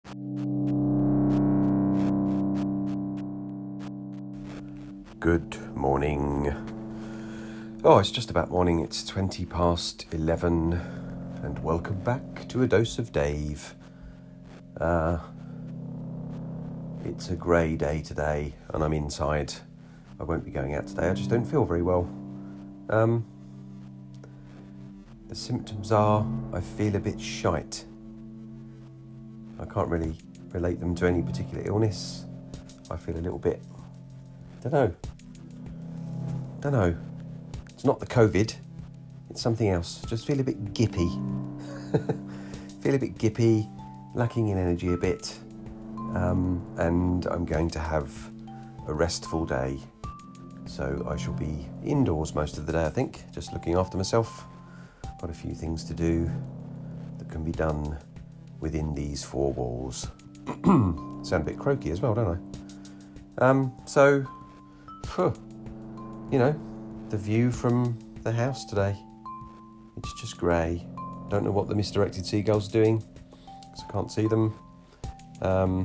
Good morning. Oh, it's just about morning. It's 20 past 11 and welcome back to A Dose of Dave. It's a grey day today and I'm inside. I won't be going out today. I just don't feel very well. The symptoms are I feel a bit shite. I can't really relate them to any particular illness. I feel a little bit, don't know. It's not the COVID. It's something else. Just feel a bit gippy. Lacking in energy a bit. And I'm going to have a restful day. So I shall be indoors most of the day, I think, just looking after myself. Got a few things to do that can be done within these four walls. Sound a bit croaky as well, don't I? The view from the house today, it's just grey. Don't know what the misdirected seagulls are doing, because I can't see them. And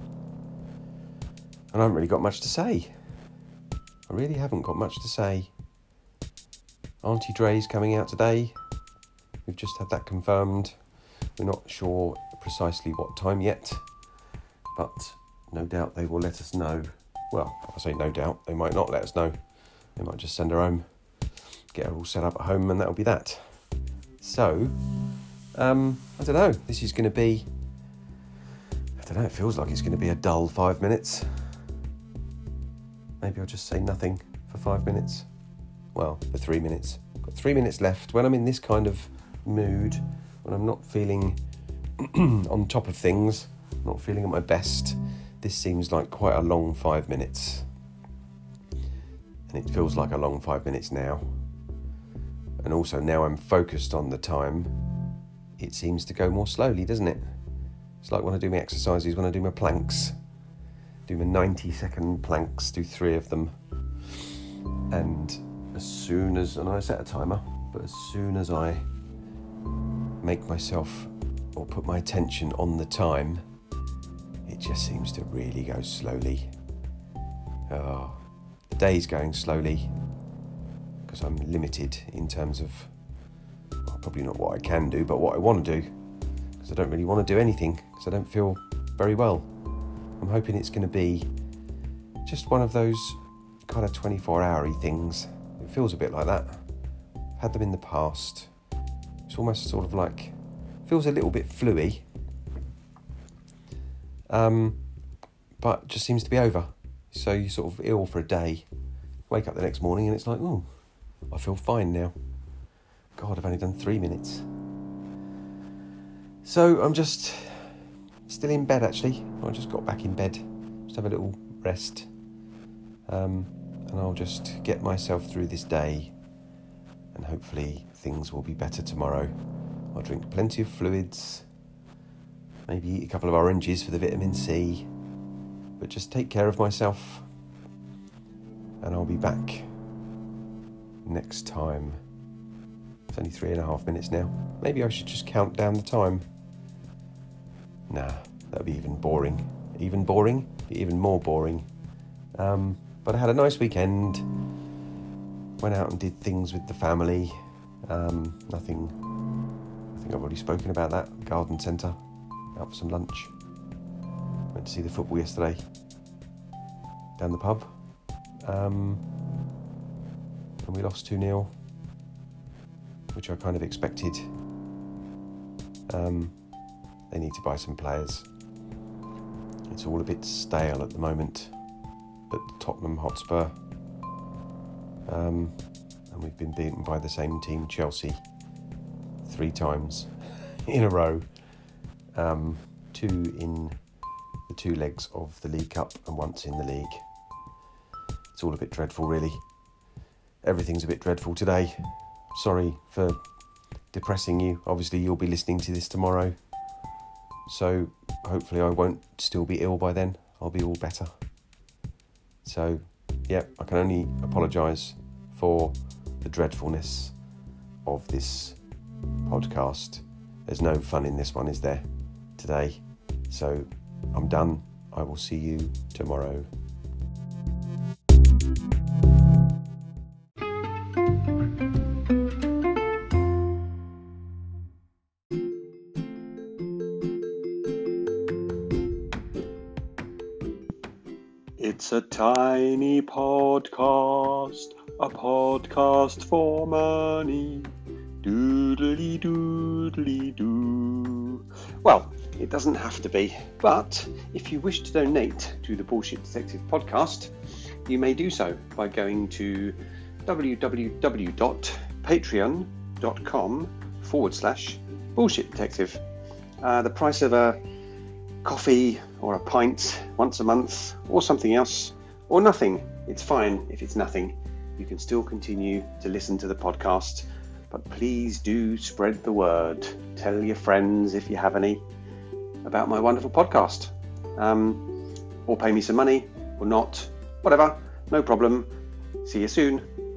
I haven't really got much to say. I really haven't got much to say. Auntie Dre's coming out today. We've just had that confirmed. We're not sure precisely what time yet, but no doubt they will let us know. Well, I say no doubt, they might not let us know. They might just send her home, get her all set up at home, and that'll be that. So, I don't know, this is going to be, it feels like it's going to be a dull 5 minutes. Maybe I'll just say nothing for 5 minutes. Well, for 3 minutes. I've got 3 minutes left. When I'm in this kind of mood, when I'm not feeling on top of things, not feeling at my best, this seems like quite a long 5 minutes. And it feels like a long 5 minutes now. And also now I'm focused on the time, it seems to go more slowly, doesn't it? It's like when I do my exercises, when I do my planks, do my 90-second planks, do 3 of them. And I set a timer, but as soon as I make myself or put my attention on the time, it just seems to really go slowly. The day's going slowly because I'm limited in terms of, well, probably not what I can do, but what I want to do, because I don't really want to do anything because I don't feel very well. I'm hoping it's going to be just one of those kind of 24-hour-y things. It feels a bit like that. I've had them in the past. It's almost sort of like, feels a little bit fluey, but just seems to be over. So you're sort of ill for a day, wake up the next morning and it's like, oh, I feel fine now. God, I've only done 3 minutes. So I'm just still in bed actually. I just got back in bed, just have a little rest. And I'll just get myself through this day and hopefully things will be better tomorrow. I'll drink plenty of fluids, maybe eat a couple of oranges for the vitamin C, but just take care of myself and I'll be back next time. It's only 3.5 minutes now. Maybe I should just count down the time. Nah, that'd be even boring. Even more boring. But I had a nice weekend. Went out and did things with the family. Nothing. I think I've already spoken about that. Garden centre. Out for some lunch. Went to see the football yesterday. Down the pub. And we lost 2-0. Which I kind of expected. They need to buy some players. It's all a bit stale at the moment at Tottenham Hotspur. And we've been beaten by the same team, Chelsea, 3 times in a row. 2 in the 2 legs of the League Cup and once in the league. It's all a bit dreadful, really. Everything's a bit dreadful today. Sorry for depressing you. Obviously, you'll be listening to this tomorrow. So hopefully I won't still be ill by then. I'll be all better. So, yeah, I can only apologise for the dreadfulness of this podcast. There's no fun in this one, is there, today? So I'm done. I will see you tomorrow. It's a tiny podcast, a podcast for money. Doodly doodly doo. Well, it doesn't have to be, but if you wish to donate to the Bullshit Detective podcast, you may do so by going to www.patreon.com/Bullshit Detective. The price of a coffee or a pint once a month or something else, or nothing. It's fine if it's nothing. You can still continue to listen to the podcast, but please do spread the word. Tell your friends, if you have any, about my wonderful podcast. Or pay me some money or not, whatever, no problem. See you soon.